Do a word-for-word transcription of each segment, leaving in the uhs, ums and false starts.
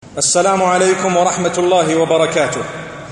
السلام عليكم ورحمة الله وبركاته.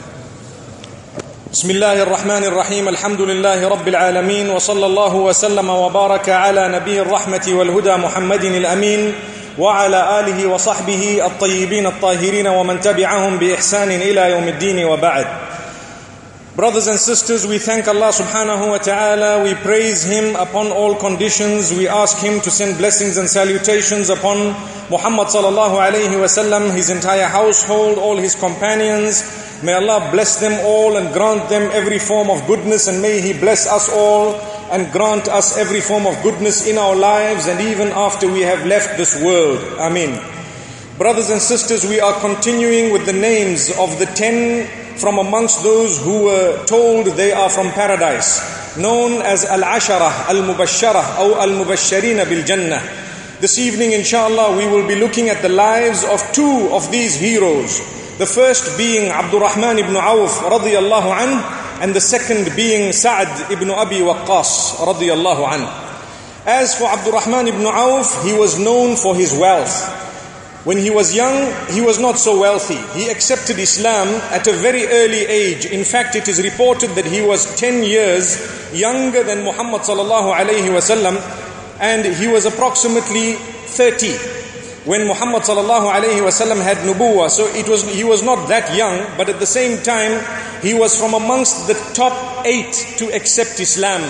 بسم الله الرحمن الرحيم. الحمد لله رب العالمين، وصلى الله وسلم وبارك على نبي الرحمة والهدى محمد الأمين وعلى آله وصحبه الطيبين الطاهرين ومن تبعهم بإحسان إلى يوم الدين وبعد. Brothers and sisters, we thank Allah subhanahu wa ta'ala. We praise Him upon all conditions. We ask Him to send blessings and salutations upon Muhammad sallallahu alayhi wa sallam, his entire household, all his companions. May Allah bless them all and grant them every form of goodness, and may He bless us all and grant us every form of goodness in our lives and even after we have left this world. Ameen. Brothers and sisters, we are continuing with the names of the ten from amongst those who were told they are from paradise, known as Al-Asharah, Al-Mubashsharah, or Al-Mubashsharina bil-Jannah. This evening, inshallah, we will be looking at the lives of two of these heroes. The first being Abdurrahman ibn Auf radiyallahu anh, and the second being Sa'd ibn Abi Waqqas radiyallahu anh. As for Abdurrahman ibn Auf, he was known for his wealth. When he was young, he was not so wealthy. He accepted Islam at a very early age. In fact, it is reported that he was ten years younger than Muhammad sallallahu alayhi wa sallam, and he was approximately thirty when Muhammad sallallahu alayhi wa sallam had nubuwah. So it was he was not that young, but at the same time, he was from amongst the top eight to accept Islam.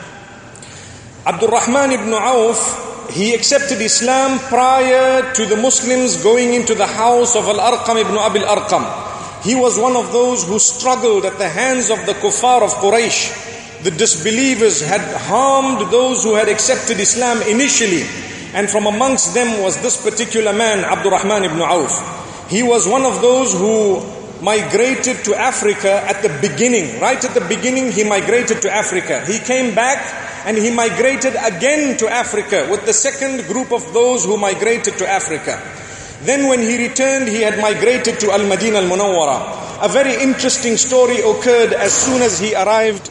Abdurrahman ibn Auf, he accepted Islam prior to the Muslims going into the house of Al-Arqam ibn Abi Al-Arqam. He was one of those who struggled at the hands of the kuffar of Quraysh. The disbelievers had harmed those who had accepted Islam initially, and from amongst them was this particular man, Abdurrahman ibn Auf. He was one of those who migrated to Africa at the beginning. Right at the beginning, he migrated to Africa. He came back and he migrated again to Africa with the second group of those who migrated to Africa. Then when he returned, he had migrated to Al-Madinah Al-Munawwara. A very interesting story occurred as soon as he arrived.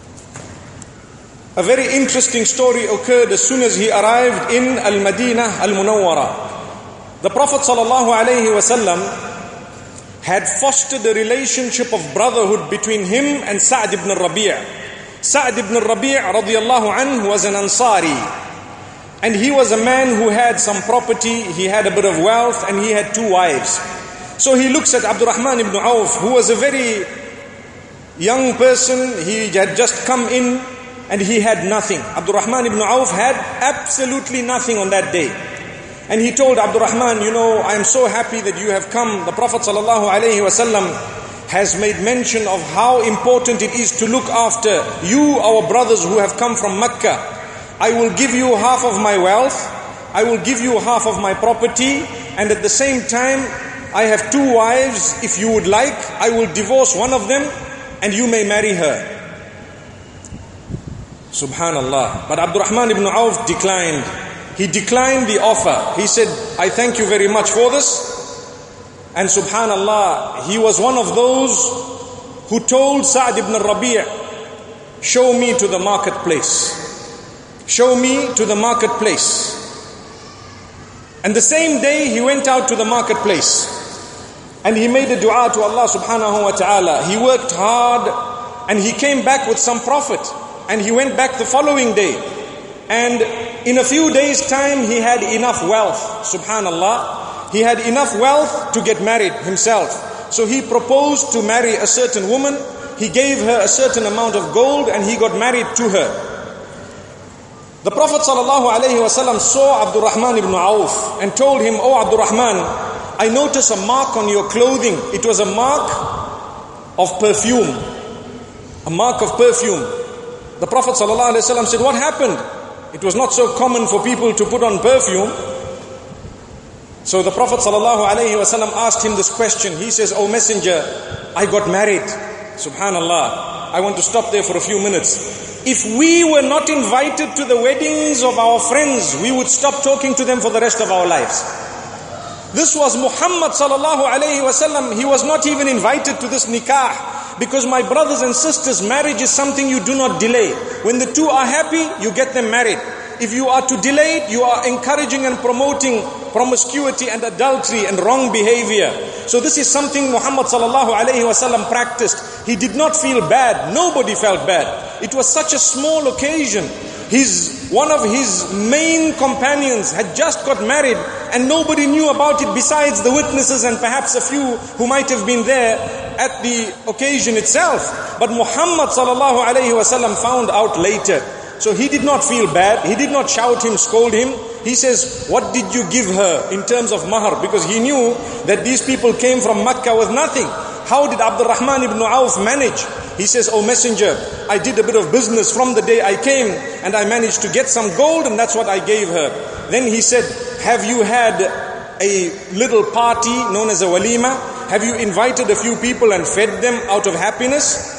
A very interesting story occurred as soon as he arrived in Al-Madinah Al-Munawwara. The Prophet sallallahu alayhi wa sallam had fostered a relationship of brotherhood between him and Sa'd ibn Rabi'. Sa'd ibn Rabi' radiyallahu anhu was an Ansari, and he was a man who had some property, he had a bit of wealth, and he had two wives. So he looks at Abdurrahman ibn Auf, who was a very young person. He had just come in and he had nothing. Abdurrahman ibn Auf had absolutely nothing on that day. And he told Abdurrahman, you know, I am so happy that you have come. The Prophet sallallahu alayhi wa sallam has made mention of how important it is to look after you, our brothers who have come from Mecca. I will give you half of my wealth, I will give you half of my property, and at the same time, I have two wives. If you would like, I will divorce one of them and you may marry her. Subhanallah. But Abdurrahman ibn Auf declined. He declined the offer. He said, I thank you very much for this. And subhanallah, he was one of those who told Sa'd ibn Rabi', show me to the marketplace. Show me to the marketplace. And the same day he went out to the marketplace and he made a dua to Allah subhanahu wa ta'ala. He worked hard and he came back with some profit, and he went back the following day. And in a few days' time he had enough wealth. Subhanallah. He had enough wealth to get married himself. So he proposed to marry a certain woman. He gave her a certain amount of gold and he got married to her. The Prophet ﷺ saw Abdurrahman ibn Auf and told him, Oh Abdurrahman, I notice a mark on your clothing. It was a mark of perfume. A mark of perfume. The Prophet ﷺ said, what happened? It was not so common for people to put on perfume. So the Prophet ﷺ asked him this question. He says, Oh Messenger, I got married. Subhanallah. I want to stop there for a few minutes. If we were not invited to the weddings of our friends, we would stop talking to them for the rest of our lives. This was Muhammad sallallahu alayhi wa sallam. He was not even invited to this nikah. Because my brothers and sisters, marriage is something you do not delay. When the two are happy, you get them married. if you are to delay it, you are encouraging and promoting promiscuity and adultery and wrong behavior. So this is something Muhammad sallallahu alayhi wasallam practiced. He did not feel bad. Nobody felt bad. It was such a small occasion. His, one of his main companions had just got married and nobody knew about it besides the witnesses and perhaps a few who might have been there at the occasion itself. But Muhammad sallallahu alayhi wasallam found out later. So he did not feel bad. He did not shout him, scold him. He says, what did you give her in terms of mahar? Because he knew that these people came from Makkah with nothing. How did Abdurrahman ibn Auf manage? He says, oh messenger, I did a bit of business from the day I came and I managed to get some gold and that's what I gave her. Then he said, have you had a little party known as a walima? Have you invited a few people and fed them out of happiness?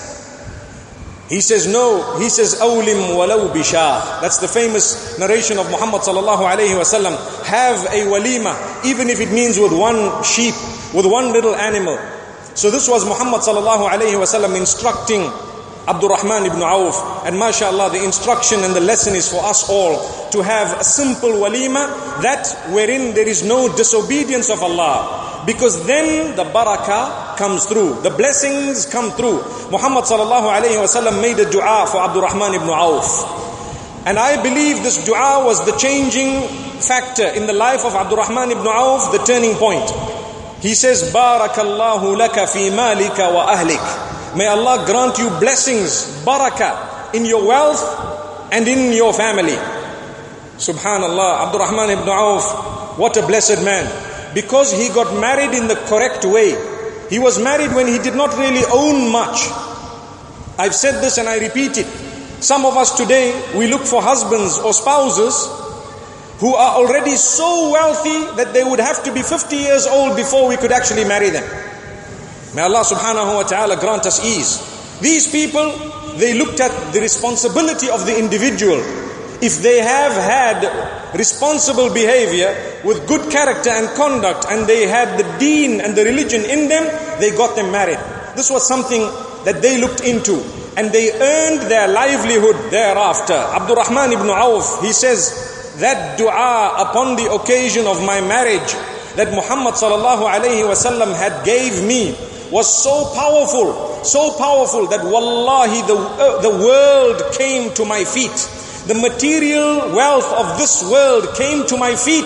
He says, no. He says, awlim walau bishah. That's the famous narration of Muhammad sallallahu alayhi wasallam. Have a walima, even if it means with one sheep, with one little animal. So this was Muhammad sallallahu alayhi wasallam instructing Abdurrahman ibn Auf. And mashallah, the instruction and the lesson is for us all to have a simple walima, that wherein there is no disobedience of Allah. Because then the barakah comes through, the blessings come through. Muhammad sallallahu alayhi wasallam made a dua for Abdurrahman ibn Auf. And I believe this dua was the changing factor in the life of Abdurrahman ibn Auf, the turning point. He says, Barakallahu laka fi malika wa ahlik. May Allah grant you blessings, barakah, in your wealth and in your family. Subhanallah, Abdurrahman ibn Auf, what a blessed man. Because he got married in the correct way. He was married when he did not really own much. I've said this and I repeat it. Some of us today, we look for husbands or spouses who are already so wealthy that they would have to be fifty years old before we could actually marry them. May Allah subhanahu wa ta'ala grant us ease. These people, they looked at the responsibility of the individual. If they have had responsible behavior with good character and conduct, and they had the deen and the religion in them, they got them married. This was something that they looked into, and they earned their livelihood thereafter. Abdurrahman ibn Auf, he says, that dua upon the occasion of my marriage that Muhammad sallallahu alayhi wasallam had gave me was so powerful, so powerful that wallahi the, uh, the world came to my feet. The material wealth of this world came to my feet,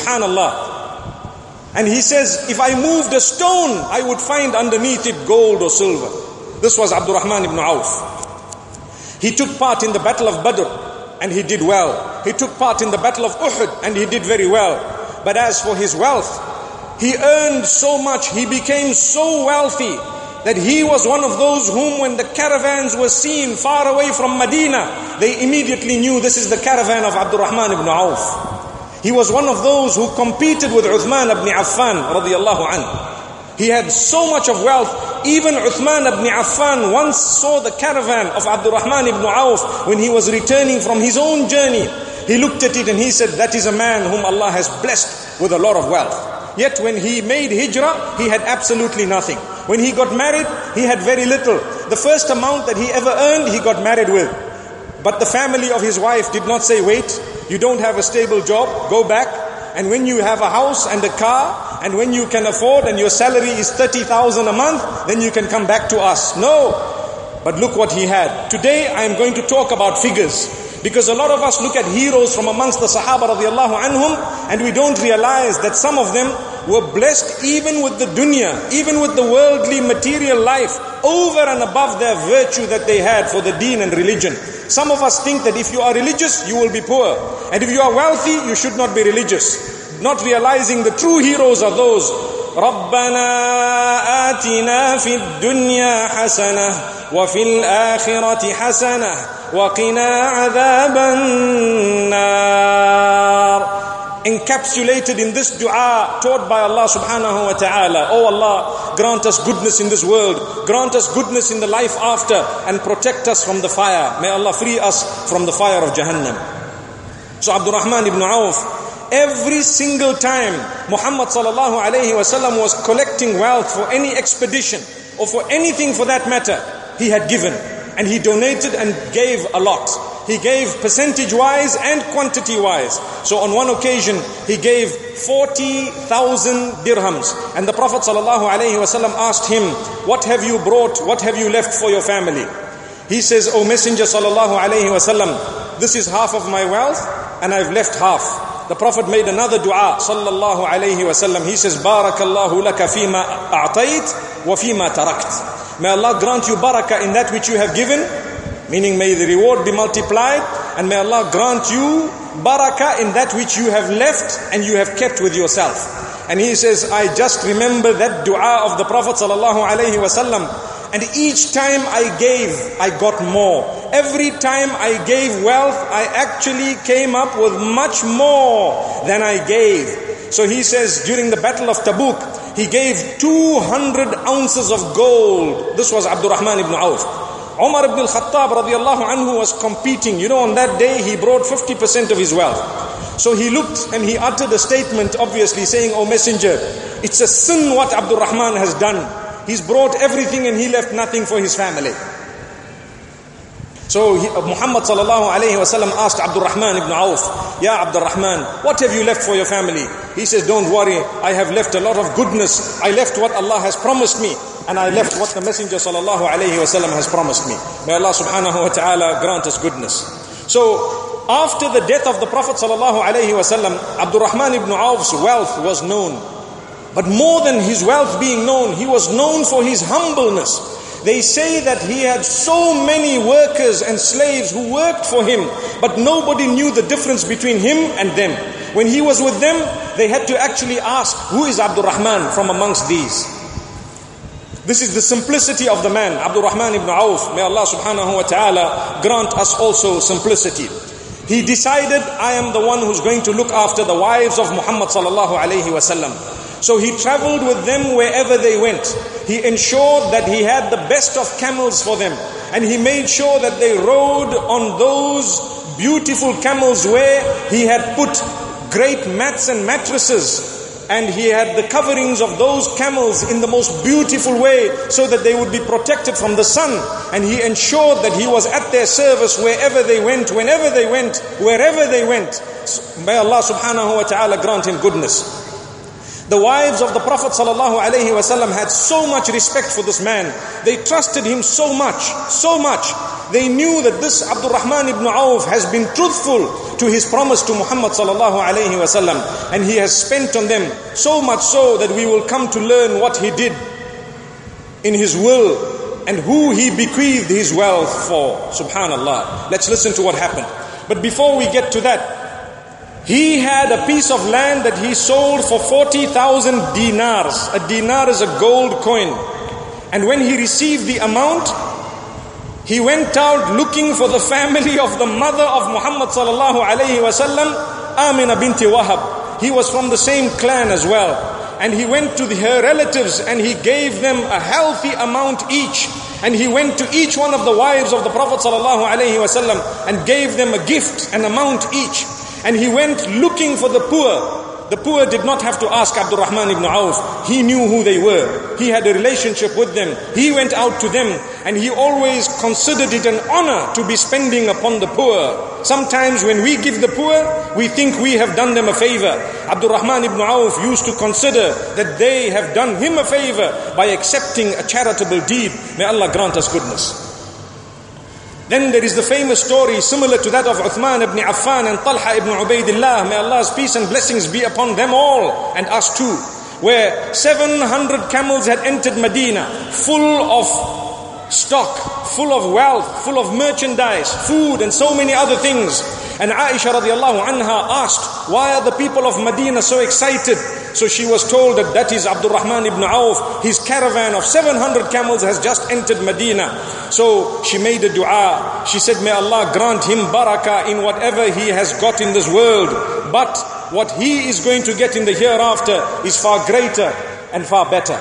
subhanallah. And he says, if I moved a stone, I would find underneath it gold or silver. This was Abdurrahman ibn Auf. He took part in the battle of Badr, and he did well. He took part in the battle of Uhud, and he did very well. But as for his wealth, he earned so much, he became so wealthy, that he was one of those whom when the caravans were seen far away from Medina, they immediately knew this is the caravan of Abdurrahman ibn Auf. He was one of those who competed with Uthman ibn Affan radiyallahu anhu. He had so much of wealth, even Uthman ibn Affan once saw the caravan of Abdurrahman ibn Auf when he was returning from his own journey. He looked at it and he said, that is a man whom Allah has blessed with a lot of wealth. Yet when he made hijrah, he had absolutely nothing. When he got married, he had very little. The first amount that he ever earned, he got married with. But the family of his wife did not say, wait, you don't have a stable job, go back. And when you have a house and a car, and when you can afford and your salary is thirty thousand a month, then you can come back to us. No. But look what he had. Today I am going to talk about figures. Because a lot of us look at heroes from amongst the Sahaba radiallahu anhum, and we don't realize that some of them were blessed even with the dunya, even with the worldly material life, over and above their virtue that they had for the deen and religion. Some of us think that if you are religious, you will be poor. And if you are wealthy, you should not be religious. Not realizing the true heroes are those. رَبَّنَا آتِنَا فِي الدُّنْيَا حَسَنَةً وَفِي الْآخِرَةِ حَسَنَةً وَقِنَا عَذَابَ النَّارِ. Encapsulated in this dua taught by Allah subhanahu wa ta'ala. Oh Allah, grant us goodness in this world, grant us goodness in the life after, and protect us from the fire. May Allah free us from the fire of Jahannam. So Abdurrahman ibn Auf, every single time Muhammad sallallahu alayhi wasallam was collecting wealth for any expedition or for anything for that matter, he had given and he donated and gave a lot. He gave percentage-wise and quantity-wise. So on one occasion, he gave forty thousand dirhams. And the Prophet ﷺ asked him, what have you brought, what have you left for your family? He says, O Messenger ﷺ, this is half of my wealth and I've left half. The Prophet made another dua, sallallahu alayhi wasallam. He says, Barakallahu laka fima a'tayt wa fima tarakt. May Allah grant you barakah in that which you have given, meaning may the reward be multiplied, and may Allah grant you barakah in that which you have left and you have kept with yourself. And he says, I just remember that dua of the Prophet sallallahu alayhi wasallam. And each time I gave, I got more. Every time I gave wealth, I actually came up with much more than I gave. So he says, during the Battle of Tabuk, he gave two hundred ounces of gold. This was Abdurrahman ibn Auf. Umar ibn al-Khattab radiallahu anhu was competing. You know, on that day, he brought fifty percent of his wealth. So he looked and he uttered a statement, obviously saying, O Messenger, it's a sin what Abdurrahman has done. He's brought everything and he left nothing for his family. So he, Muhammad sallallahu alayhi wa sallam asked Abdurrahman ibn Auf, Ya Abdurrahman, what have you left for your family? He says, don't worry, I have left a lot of goodness. I left what Allah has promised me, and I left what the Messenger sallallahu alayhi wa sallam has promised me. May Allah subhanahu wa ta'ala grant us goodness. So after the death of the Prophet sallallahu alayhi wa sallam, Abdurrahman ibn Auf's wealth was known. But more than his wealth being known, he was known for his humbleness. They say that he had so many workers and slaves who worked for him, but nobody knew the difference between him and them. When he was with them, they had to actually ask, who is Abdurrahman from amongst these? This is the simplicity of the man, Abdurrahman ibn Auf. May Allah subhanahu wa ta'ala grant us also simplicity. He decided, I am the one who's going to look after the wives of Muhammad sallallahu alayhi wa sallam. So he traveled with them wherever they went. He ensured that he had the best of camels for them. And he made sure that they rode on those beautiful camels where he had put great mats and mattresses. And he had the coverings of those camels in the most beautiful way so that they would be protected from the sun. And he ensured that he was at their service wherever they went, whenever they went, wherever they went. May Allah subhanahu wa ta'ala grant him goodness. The wives of the Prophet sallallahu alaihi wasallam had so much respect for this man. They trusted him so much, so much. They knew that this Abdurrahman ibn Auf has been truthful to his promise to Muhammad sallallahu alaihi wasallam, and he has spent on them so much so that we will come to learn what he did in his will and who he bequeathed his wealth for. Subhanallah. Let's listen to what happened. But before we get to that, he had a piece of land that he sold for forty thousand dinars. A dinar is a gold coin. And when he received the amount, he went out looking for the family of the mother of Muhammad sallallahu alayhi wasallam, Amina binti Wahab. He was from the same clan as well. And he went to the, her relatives and he gave them a healthy amount each. And he went to each one of the wives of the Prophet sallallahu alayhi wasallam and gave them a gift, an amount each. And he went looking for the poor. The poor did not have to ask Abdurrahman ibn Auf. He knew who they were. He had a relationship with them. He went out to them and he always considered it an honor to be spending upon the poor. Sometimes when we give the poor, we think we have done them a favor. Abdurrahman ibn Auf used to consider that they have done him a favor by accepting a charitable deed. May Allah grant us goodness. Then there is the famous story similar to that of Uthman ibn Affan and Talha ibn Ubaidillah. May Allah's peace and blessings be upon them all and us too. Where seven hundred camels had entered Medina, full of stock, full of wealth, full of merchandise, food and so many other things. And Aisha radiallahu anha asked, why are the people of Medina so excited? So she was told that that is Abdurrahman ibn Auf. His caravan of seven hundred camels has just entered Medina. So she made a dua. She said, may Allah grant him barakah in whatever he has got in this world. But what he is going to get in the hereafter is far greater and far better.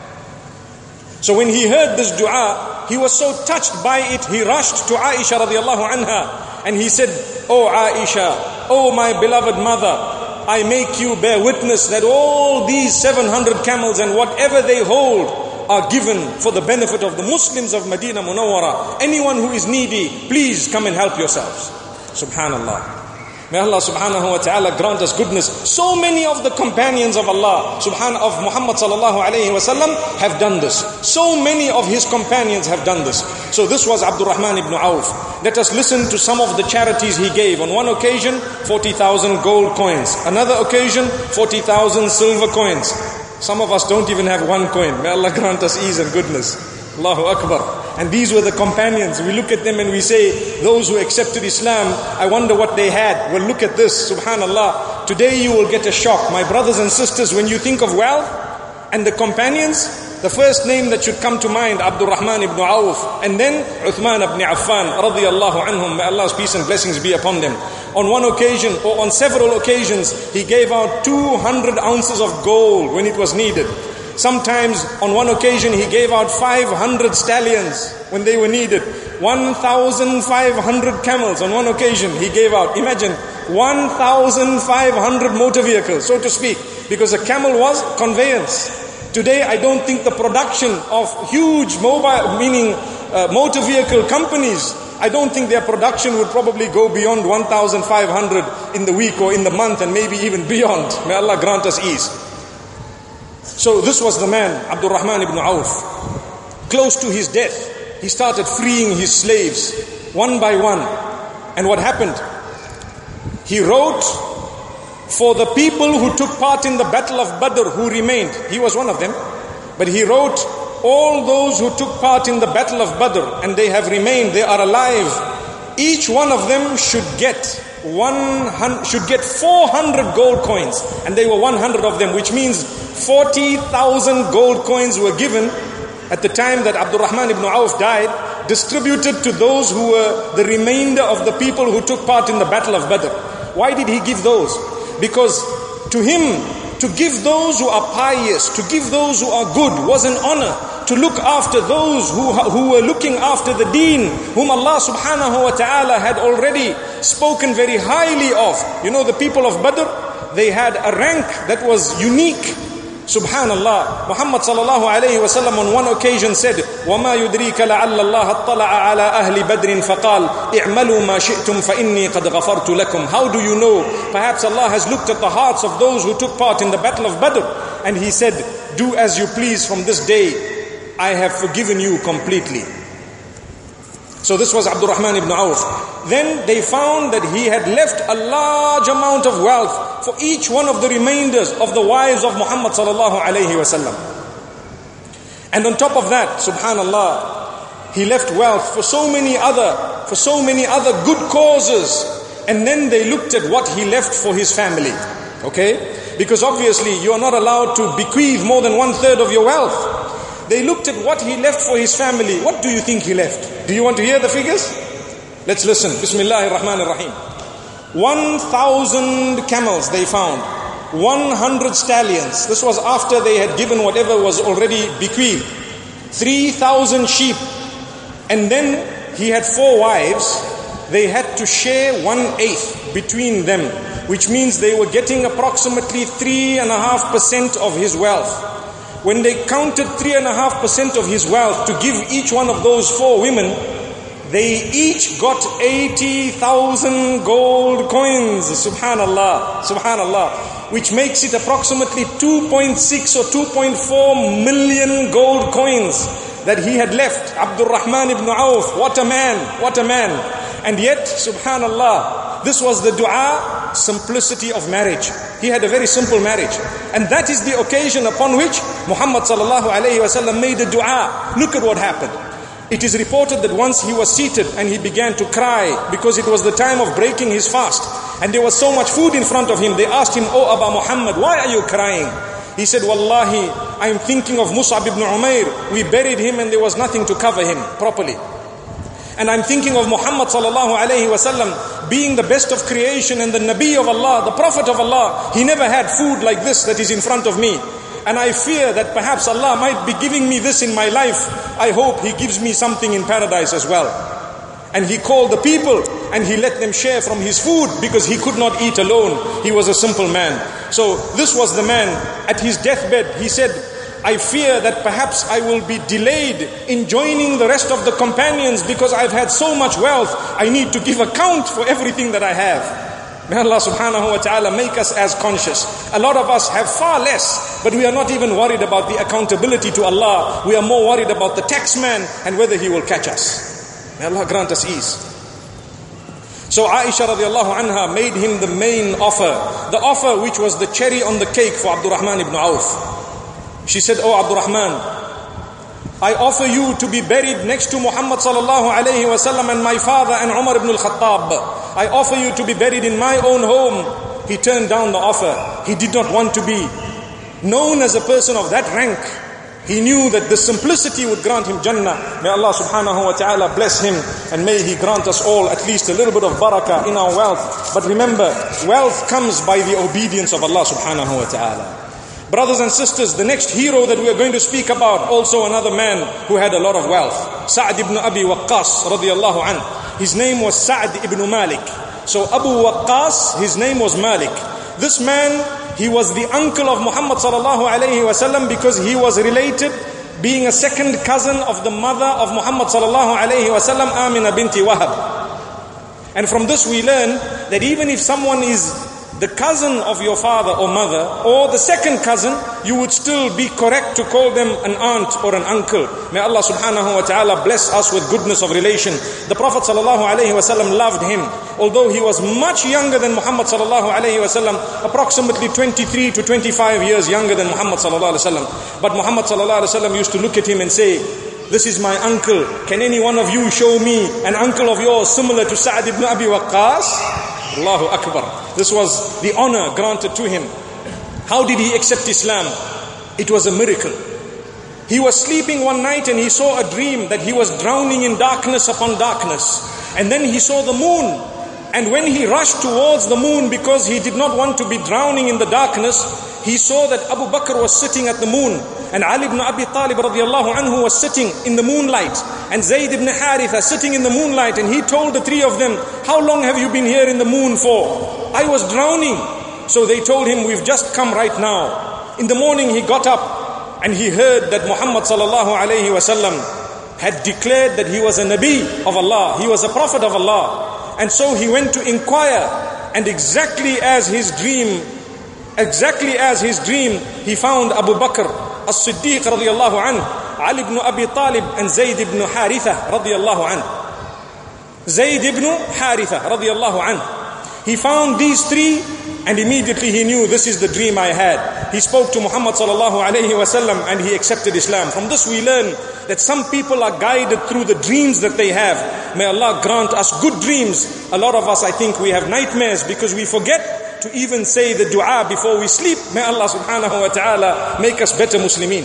So when he heard this dua, he was so touched by it, he rushed to Aisha radiallahu anha. And he said, oh Aisha, oh my beloved mother, I make you bear witness that all these seven hundred camels and whatever they hold are given for the benefit of the Muslims of Medina Munawwara. Anyone who is needy, please come and help yourselves. Subhanallah. May Allah subhanahu wa ta'ala grant us goodness. So many of the companions of Allah, subhan of Muhammad sallallahu alayhi wa sallam, have done this. So many of his companions have done this. So this was Abdurrahman ibn Auf. Let us listen to some of the charities he gave. On one occasion, forty thousand gold coins. Another occasion, forty thousand silver coins. Some of us don't even have one coin. May Allah grant us ease and goodness. Allahu Akbar. And these were the companions. We look at them and we say, those who accepted Islam, I wonder what they had. Well, look at this, subhanallah. Today you will get a shock. My brothers and sisters, when you think of wealth and the companions, the first name that should come to mind, Abdurrahman ibn Auf, and then Uthman ibn Affan, radiyallahu anhum. May Allah's peace and blessings be upon them. On one occasion, or on several occasions, he gave out two hundred ounces of gold when it was needed. Sometimes on one occasion he gave out five hundred stallions when they were needed. one thousand five hundred camels on one occasion he gave out. Imagine, one thousand five hundred motor vehicles, so to speak, because a camel was conveyance. Today I don't think the production of huge mobile, meaning uh, motor vehicle companies, I don't think their production would probably go beyond one thousand five hundred in the week or in the month, and maybe even beyond. May Allah grant us ease. So this was the man, Abdurrahman ibn Auf. Close to his death, he started freeing his slaves one by one. And what happened? He wrote for the people who took part in the battle of Badr, who remained. He was one of them. But he wrote, all those who took part in the battle of Badr and they have remained, they are alive, each one of them should get one hundred, should get four hundred gold coins. And they were one hundred of them, which means forty thousand gold coins were given at the time that Abdurrahman ibn Auf died, distributed to those who were the remainder of the people who took part in the battle of Badr. Why did he give those? Because to him, to give those who are pious, to give those who are good was an honor. To look after those who, who were looking after the deen, whom Allah subhanahu wa ta'ala had already spoken very highly of. You know, the people of Badr, they had a rank that was unique. Subhanallah. Muhammad sallallahu alayhi wa sallam on one occasion said, وَمَا يُدْرِيكَ لَعَلَّ اللَّهَ اطَّلَعَ عَلَىٰ أَهْلِ بَدْرٍ فَقَالْ اِعْمَلُوا مَا شِئْتُمْ فَإِنِّي قَدْ غَفَرْتُ لَكُمْ. How do you know? Perhaps Allah has looked at the hearts of those who took part in the battle of Badr, and He said, do as you please from this day. I have forgiven you completely. So this was Abdurrahman ibn Auf. Then they found that he had left a large amount of wealth for each one of the remainders of the wives of Muhammad sallallahu alayhi wa sallam. And on top of that, subhanallah, he left wealth for so many other, for so many other good causes. And then they looked at what he left for his family. Okay? Because obviously you are not allowed to bequeath more than one third of your wealth. They looked at what he left for his family. What do you think he left? Do you want to hear the figures? Let's listen. Bismillahir Rahmanir Rahim. One thousand camels they found. One hundred stallions. This was after they had given whatever was already bequeathed. Three thousand sheep. And then he had four wives. They had to share one eighth between them, which means they were getting approximately three and a half percent of his wealth. When they counted three and a half percent of his wealth to give each one of those four women, they each got eighty thousand gold coins. Subhanallah, subhanallah. Which makes it approximately two point six or two point four million gold coins that he had left. Abdurrahman ibn Auf, what a man, what a man. And yet, subhanallah, this was the dua, simplicity of marriage. He had a very simple marriage. And that is the occasion upon which Muhammad sallallahu alayhi wa sallam made a dua. Look at what happened. It is reported that once he was seated and he began to cry because it was the time of breaking his fast. And there was so much food in front of him. They asked him, "Oh Aba Muhammad, why are you crying?" He said, "Wallahi, I am thinking of Mus'ab ibn Umair. We buried him and there was nothing to cover him properly. And I'm thinking of Muhammad sallallahu alayhi wa sallam being the best of creation and the Nabi of Allah, the Prophet of Allah. He never had food like this that is in front of me. And I fear that perhaps Allah might be giving me this in my life. I hope He gives me something in paradise as well." And he called the people and he let them share from his food because he could not eat alone. He was a simple man. So this was the man at his deathbed. He said, I fear that perhaps I will be delayed in joining the rest of the companions because I've had so much wealth. I need to give account for everything that I have. May Allah subhanahu wa ta'ala make us as conscious. A lot of us have far less, but we are not even worried about the accountability to Allah. We are more worried about the taxman and whether he will catch us. May Allah grant us ease. So Aisha radiallahu anha made him the main offer. The offer which was the cherry on the cake for Abdurrahman ibn Auf. She said, "Oh Abdurrahman, I offer you to be buried next to Muhammad sallallahu alayhi wa sallam and my father and Umar ibn al-Khattab. I offer you to be buried in my own home." He turned down the offer. He did not want to be known as a person of that rank. He knew that the simplicity would grant him Jannah. May Allah subhanahu wa ta'ala bless him, and may He grant us all at least a little bit of barakah in our wealth. But remember, wealth comes by the obedience of Allah subhanahu wa ta'ala. Brothers and sisters, the next hero that we are going to speak about, also another man who had a lot of wealth. Sa'd ibn Abi Waqqas radiyallahu anhu. His name was Sa'd ibn Malik. So Abu Waqqas, his name was Malik. This man, he was the uncle of Muhammad sallallahu alayhi wa sallam because he was related, being a second cousin of the mother of Muhammad sallallahu alayhi wa sallam, Amina binti Wahab. And from this we learn that even if someone is the cousin of your father or mother, or the second cousin, you would still be correct to call them an aunt or an uncle. May Allah subhanahu wa ta'ala bless us with goodness of relation. The Prophet sallallahu alayhi wa sallam loved him, although he was much younger than Muhammad sallallahu alayhi wa sallam, approximately twenty-three to twenty-five years younger than Muhammad sallallahu alayhi wa sallam. But Muhammad sallallahu alayhi wa sallam used to look at him and say, "This is my uncle. Can any one of you show me an uncle of yours similar to Sa'd ibn Abi Waqqas?" Allahu Akbar. This was the honor granted to him. How did he accept Islam? It was a miracle. He was sleeping one night and he saw a dream that he was drowning in darkness upon darkness. And then he saw the moon. And when he rushed towards the moon because he did not want to be drowning in the darkness, he saw that Abu Bakr was sitting at the moon, and Ali ibn Abi Talib radiallahu anhu was sitting in the moonlight, and Zayd ibn Haritha sitting in the moonlight. And he told the three of them, "How long have you been here in the moon for?" "I was drowning." So they told him, "We've just come right now." In the morning he got up and he heard that Muhammad sallallahu alayhi wa sallam had declared that he was a Nabi of Allah, he was a Prophet of Allah. And so he went to inquire, and exactly as his dream, exactly as his dream, he found Abu Bakr as-Siddiq radiyallahu anhu, Ali ibn Abi Talib, and Zayd ibn Haritha radiyallahu anhu. Zayd ibn Haritha radiyallahu anhu. He found these three, and immediately he knew, this is the dream I had. He spoke to Muhammad sallallahu alayhi wa sallam and he accepted Islam. From this we learn that some people are guided through the dreams that they have. May Allah grant us good dreams. A lot of us, I think, we have nightmares because we forget to even say the dua before we sleep. May Allah subhanahu wa ta'ala make us better Muslimin.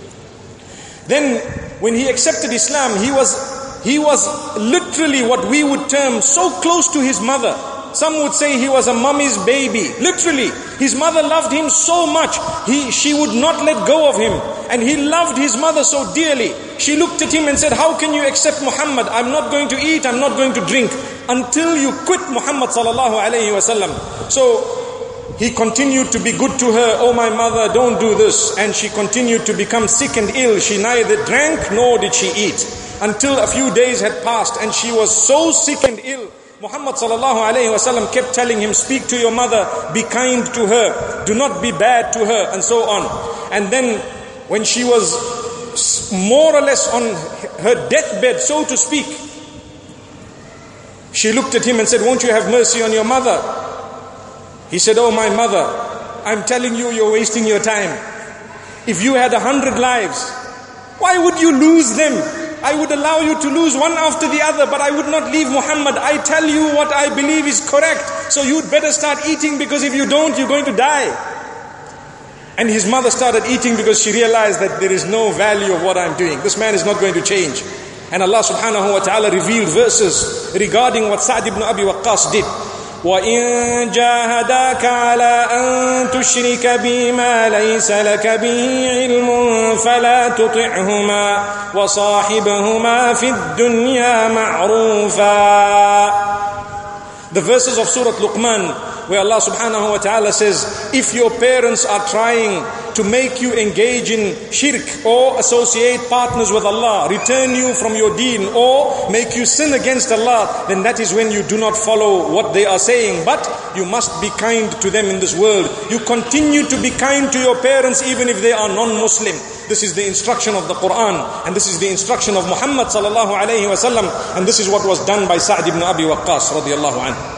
Then when he accepted Islam, he was he was literally what we would term so close to his mother. Some would say he was a mummy's baby. Literally, his mother loved him so much, he, she would not let go of him. And he loved his mother so dearly. She looked at him and said, "How can you accept Muhammad? I'm not going to eat, I'm not going to drink until you quit Muhammad sallallahu alayhi wa sallam." So he continued to be good to her. "Oh my mother, don't do this." And she continued to become sick and ill. She neither drank nor did she eat. Until a few days had passed and she was so sick and ill. Muhammad sallallahu alayhi wa sallam kept telling him, "Speak to your mother, be kind to her, do not be bad to her," and so on. And then when she was more or less on her deathbed, so to speak, she looked at him and said, "Won't you have mercy on your mother?" He said, "Oh my mother, I'm telling you, you're wasting your time. If you had a hundred lives, why would you lose them? I would allow you to lose one after the other, but I would not leave Muhammad. I tell you what I believe is correct, so you'd better start eating, because if you don't, you're going to die." And his mother started eating because she realized that there is no value of what I'm doing. This man is not going to change. And Allah subhanahu wa ta'ala revealed verses regarding what Sa'd ibn Abi Waqqas did. وَإِن جَاهَدَاكَ عَلَىٰ أَن تُشْرِكَ بِي مَا لَيْسَ لَكَ بِهِ عِلْمٌ فَلَا تُطِعْهُمَا وَصَاحِبْهُمَا فِي الدُّنْيَا مَعْرُوفًا. The verses of Surah Luqman, where Allah subhanahu wa ta'ala says, if your parents are trying to make you engage in shirk or associate partners with Allah, return you from your deen or make you sin against Allah, then that is when you do not follow what they are saying. But you must be kind to them in this world. You continue to be kind to your parents even if they are non-Muslim. This is the instruction of the Quran, and this is the instruction of Muhammad sallallahu alayhi wa sallam, and this is what was done by Sa'd ibn Abi Waqqas radiyallahu anhu.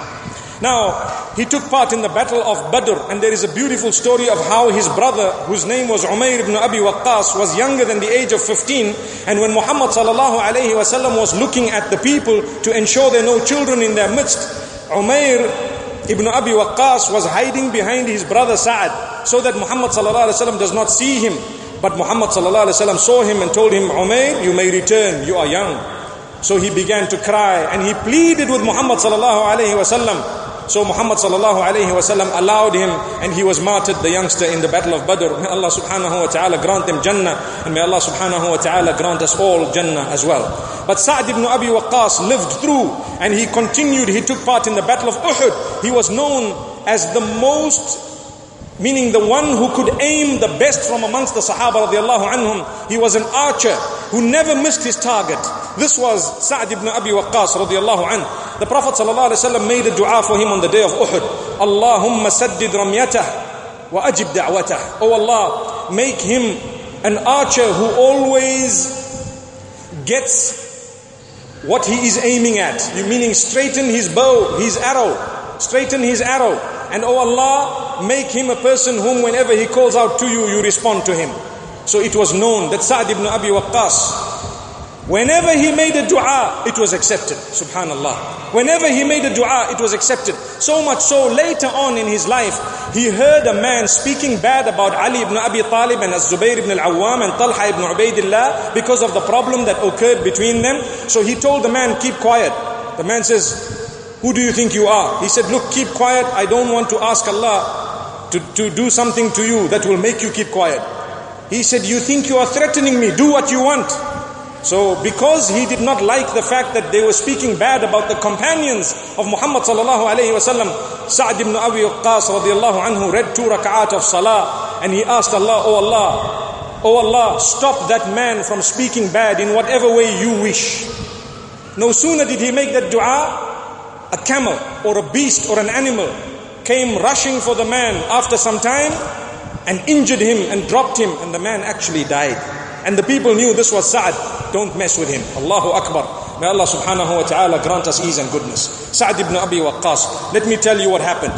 Now, he took part in the battle of Badr, and there is a beautiful story of how his brother, whose name was Umayr ibn Abi Waqqas, was younger than the age of fifteen, and when Muhammad sallallahu alayhi wa sallam was looking at the people to ensure there are no children in their midst, Umayr ibn Abi Waqqas was hiding behind his brother Sa'd, so that Muhammad sallallahu alayhi wa sallam does not see him. But Muhammad sallallahu alayhi wa sallam saw him and told him, Umayr, you may return, you are young. So he began to cry, and he pleaded with Muhammad sallallahu alayhi wa sallam. So Muhammad sallallahu alayhi wa sallam allowed him, and he was martyred, the youngster, in the battle of Badr. May Allah subhanahu wa ta'ala grant them Jannah, and may Allah subhanahu wa ta'ala grant us all Jannah as well. But Sa'd ibn Abi Waqqas lived through, and he continued, he took part in the battle of Uhud. He was known as the most, meaning the one who could aim the best from amongst the Sahaba radiallahu anhum. He was an archer who never missed his target. This was Sa'd ibn Abi Waqqas radiallahu anhu. The Prophet sallallahu alaihi wasallam made a dua for him on the day of Uhud. Allahumma saddid ramyatah wa ajib da'watah. Oh Allah, make him an archer who always gets what he is aiming at. You meaning straighten his bow, his arrow, straighten his arrow. And oh Allah, make him a person whom whenever he calls out to you, you respond to him. So it was known that Sa'd ibn Abi Waqqas, whenever he made a dua, it was accepted. Subhanallah. Whenever he made a dua, it was accepted. So much so, later on in his life, he heard a man speaking bad about Ali ibn Abi Talib and Az-Zubayr ibn al-Awwam and Talha ibn Ubaidillah because of the problem that occurred between them. So he told the man, keep quiet. The man says, who do you think you are? He said, look, keep quiet. I don't want to ask Allah to, to do something to you that will make you keep quiet. He said, you think you are threatening me? Do what you want. So because he did not like the fact that they were speaking bad about the companions of Muhammad sallallahu alayhi wa sallam, Sa'd ibn Abi Waqqas radiallahu anhu read two rak'at of salah, and he asked Allah, oh Allah, oh Allah, stop that man from speaking bad in whatever way you wish. No sooner did he make that dua, a camel or a beast or an animal came rushing for the man after some time and injured him and dropped him, and the man actually died. And the people knew this was Sa'd. Don't mess with him. Allahu Akbar. May Allah subhanahu wa ta'ala grant us ease and goodness. Sa'd ibn Abi Waqqas. Let me tell you what happened.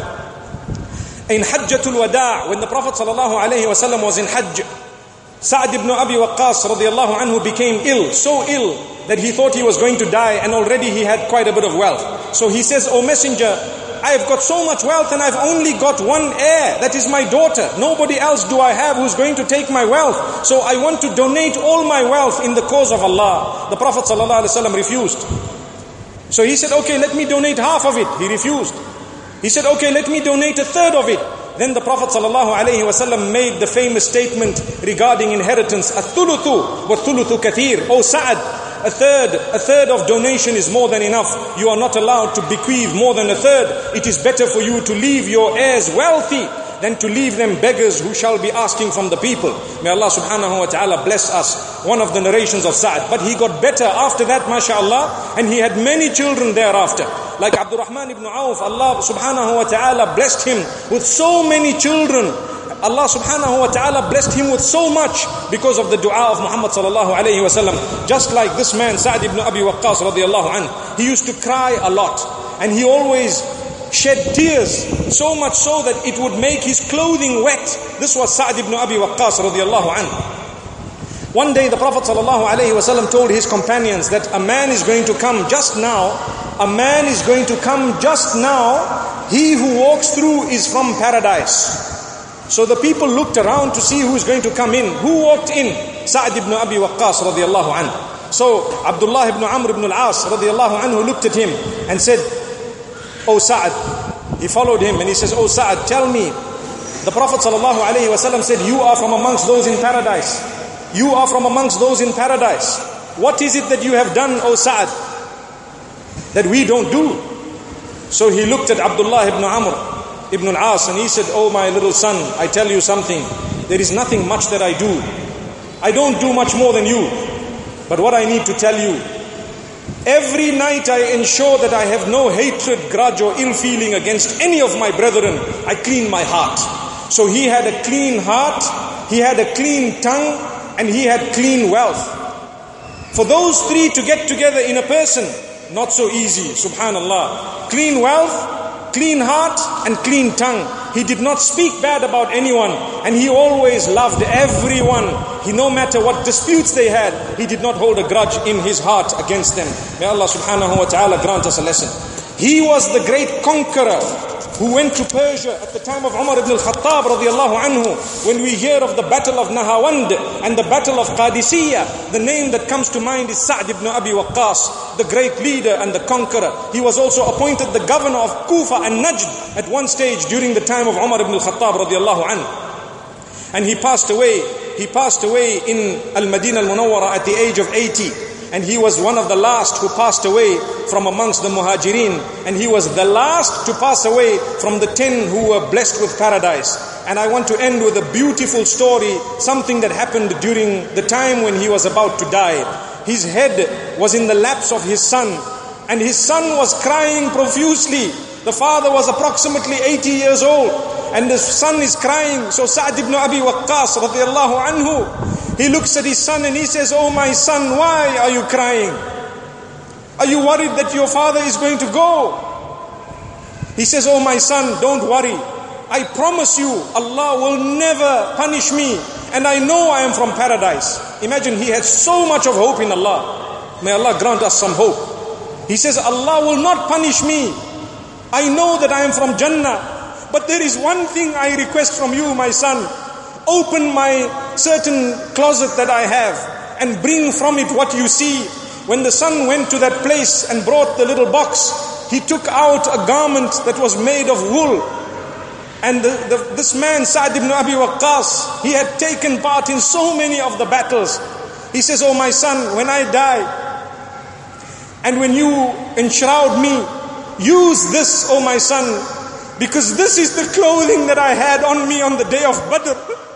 In Hajjatul Wada', when the Prophet sallallahu alayhi wa sallam was in Hajj, Sa'd ibn Abi Waqqas radiallahu anhu became ill, so ill that he thought he was going to die, and already he had quite a bit of wealth. So he says, O Messenger, I have got so much wealth and I've only got one heir, that is my daughter. Nobody else do I have who's going to take my wealth. So I want to donate all my wealth in the cause of Allah. The Prophet ﷺ refused. So he said, okay, let me donate half of it. He refused. He said, okay, let me donate a third of it. Then the Prophet ﷺ made the famous statement regarding inheritance, "Ath-thuluthu wa thuluthu kathir." O Sa'd, a third, a third of donation is more than enough. You are not allowed to bequeath more than a third. It is better for you to leave your heirs wealthy than to leave them beggars who shall be asking from the people. May Allah subhanahu wa ta'ala bless us. One of the narrations of Sa'd. But he got better after that, mashallah, and he had many children thereafter. Like Abdurrahman ibn Auf, Allah subhanahu wa ta'ala blessed him with so many children. Allah subhanahu wa ta'ala blessed him with so much because of the dua of Muhammad sallallahu alayhi wa sallam. Just like this man, Sa'd ibn Abi Waqqas radiallahu anhu. He used to cry a lot. And he always shed tears, so much so that it would make his clothing wet. This was Sa'd ibn Abi Waqqas radiallahu anhu. One day the Prophet sallallahu alayhi wa sallam told his companions that a man is going to come just now. A man is going to come just now. He who walks through is from paradise. So the people looked around to see who is going to come in. Who walked in? Sa'd ibn Abi Waqqas radiallahu anhu. So Abdullah ibn Amr ibn al-As radiallahu anhu looked at him and said, O Sa'd. He followed him and he says, O Sa'd, tell me. The Prophet sallallahu alayhi wa sallam said, you are from amongst those in paradise. You are from amongst those in paradise. What is it that you have done, O Sa'd, that we don't do? So he looked at Abdullah ibn Amr ibn al-As, and he said, "Oh my little son, I tell you something. There is nothing much that I do. I don't do much more than you. But what I need to tell you, every night I ensure that I have no hatred, grudge or ill feeling against any of my brethren. I clean my heart." So he had a clean heart, he had a clean tongue, and he had clean wealth. For those three to get together in a person, not so easy, subhanallah. Clean wealth, clean heart, and clean tongue. He did not speak bad about anyone, and he always loved everyone. He, no matter what disputes they had, he did not hold a grudge in his heart against them. May Allah subhanahu wa ta'ala grant us a lesson. He was the great conqueror who went to Persia at the time of Umar ibn al-Khattab radiallahu anhu. When we hear of the battle of Nahawand and the battle of Qadisiyah, the name that comes to mind is Sa'd ibn Abi Waqqas, the great leader and the conqueror. He was also appointed the governor of Kufa and Najd at one stage during the time of Umar ibn al-Khattab radiallahu anhu. And he passed away, he passed away in Al-Madinah al-Munawwara at the age of eighty. And he was one of the last who passed away from amongst the Muhajirin. And he was the last to pass away from the ten who were blessed with paradise. And I want to end with a beautiful story, something that happened during the time when he was about to die. His head was in the laps of his son, and his son was crying profusely. The father was approximately eighty years old, and the son is crying. So Sa'd ibn Abi Waqqas radiallahu anhu, he looks at his son and he says, "Oh my son, why are you crying? Are you worried that your father is going to go?" He says, "Oh my son, don't worry. I promise you, Allah will never punish me, and I know I am from paradise." Imagine, he had so much of hope in Allah. May Allah grant us some hope. He says, "Allah will not punish me. I know that I am from Jannah. But there is one thing I request from you, my son. Open my certain closet that I have and bring from it what you see." When the son went to that place and brought the little box, he took out a garment that was made of wool. And the, the, this man, Sa'd ibn Abi Waqqas, he had taken part in so many of the battles. He says, "Oh my son, when I die, and when you enshroud me, use this, oh my son, because this is the clothing that I had on me on the day of Badr.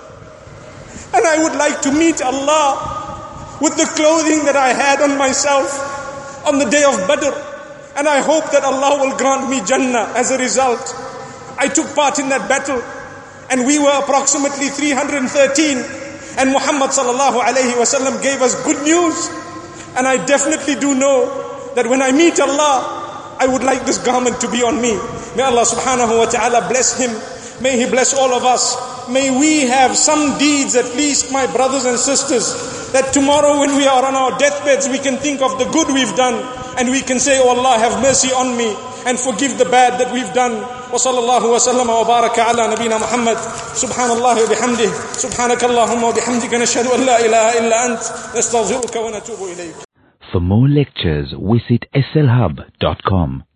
And I would like to meet Allah with the clothing that I had on myself on the day of Badr. And I hope that Allah will grant me Jannah as a result." I took part in that battle, and we were approximately three hundred thirteen, and Muhammad sallallahu alayhi wasallam gave us good news. And I definitely do know that when I meet Allah, I would like this garment to be on me. May Allah subhanahu wa ta'ala bless him. May He bless all of us. May we have some deeds, at least, my brothers and sisters, that tomorrow when we are on our deathbeds, we can think of the good we've done, and we can say, "Oh Allah, have mercy on me and forgive the bad that we've done." Wa sallallahu wa sallama wa baraka ala nabina Muhammad. Subhanallah wa bihamdih. Subhanakallahumma wa bihamdika nashhadu an la ilaha illa ant. Nastaghfiruka wa natubu ilayk. For more lectures, visit S L hub dot com.